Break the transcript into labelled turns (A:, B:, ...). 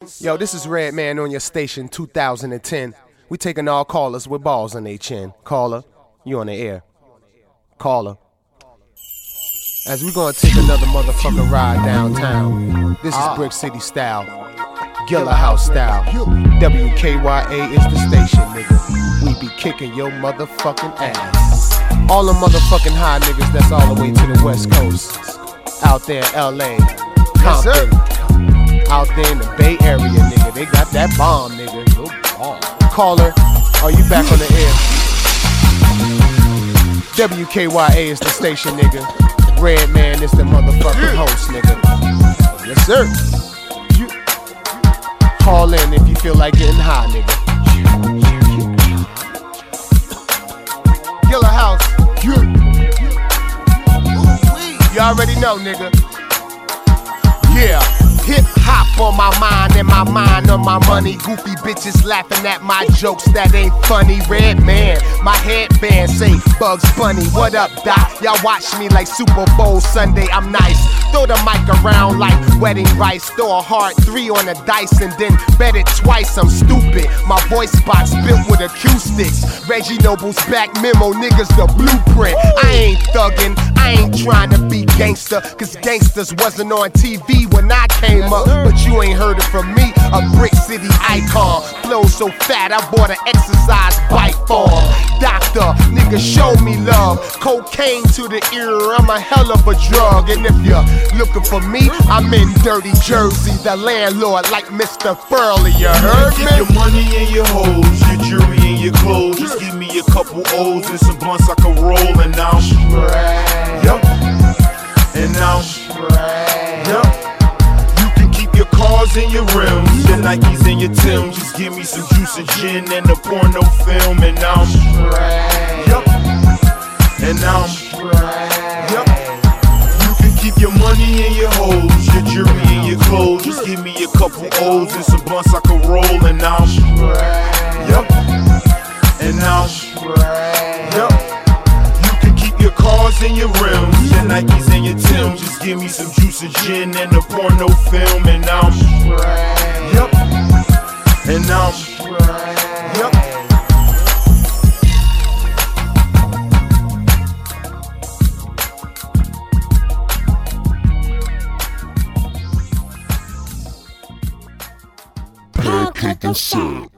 A: Yo, this is Redman on your station 2010. We taking all callers with balls on their chin. Caller, you on the air. Caller. As we gonna take another motherfucking ride downtown. This is Brick City style. Gilla House style. WKYA is the station, nigga. We be kicking your motherfucking ass. All the motherfucking high niggas that's all the way to the West Coast. Out there in LA, Compton, out there in the Bay Area, nigga. They got that bomb, nigga. Caller, are you back on the air? WKYA is the station, nigga. Redman is the motherfucking host, nigga. Yes, sir. Call in if you feel like getting high, nigga. Gilla House. You already know, nigga. Yeah. Hip hop on my mind and my mind on my money. Goofy bitches laughing at my jokes that ain't funny. Redman, my headband say Bugs Bunny. What up, Doc? Y'all watch me like Super Bowl Sunday. I'm nice. Throw the mic around like wedding rice. Throw a hard 3 on the dice and then bet it twice. I'm stupid. My voice box built with acoustics. Reggie Noble's back memo, niggas the blueprint. I ain't thuggin', I ain't trying to be gangster, cause gangsters wasn't on TV when I came up. But you ain't heard it from me, a Brick City icon. Flow so fat, I bought an exercise bike for him. Doctor, nigga, show me love. Cocaine to the ear, I'm a hell of a drug. And if you're looking for me, I'm in dirty Jersey, the landlord like Mr. Furley, you heard me?
B: Get your money and your hoes, your jewelry and your clothes. Just give me a couple O's and some blunts I can roll. And now I'm straight. Yup. And now I'm straight. Yup. Your cars and your rims, your Nikes and your Timbs. Just give me some juice and gin and a porno film. And now I'm straight. Yup. And now I'm straight. Yup. You can keep your money and your hoes, your jewelry and your clothes. Just give me a couple O's and some blunts I can roll. And now I'm straight. Yup. And now I'm straight. Yup. Your cars and your rims, your Nikes and your Timbs. Just give me some juice and gin and a porno film. And now I'm straight. Yup. And now I'm straight. Yup.
C: Pancake and syrup.